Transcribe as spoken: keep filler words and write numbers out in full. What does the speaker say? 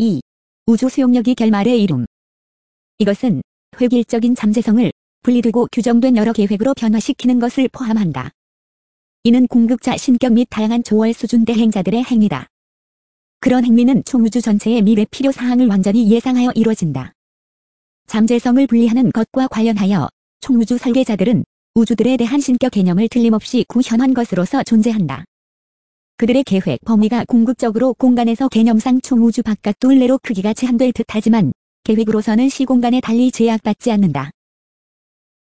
이. 우주 수용력이 결말의 이룸. 이것은 획일적인 잠재성을 분리되고 규정된 여러 계획으로 변화시키는 것을 포함한다. 이는 궁극자 신격 및 다양한 초월 수준 대행자들의 행위다. 그런 행위는 총우주 전체의 미래 필요사항을 완전히 예상하여 이루어진다. 잠재성을 분리하는 것과 관련하여 총우주 설계자들은 우주들에 대한 신격 개념을 틀림없이 구현한 것으로서 존재한다. 그들의 계획 범위가 궁극적으로 공간에서 개념상 총우주 바깥 둘레로 크기가 제한될 듯하지만 계획으로서는 시공간에 달리 제약받지 않는다.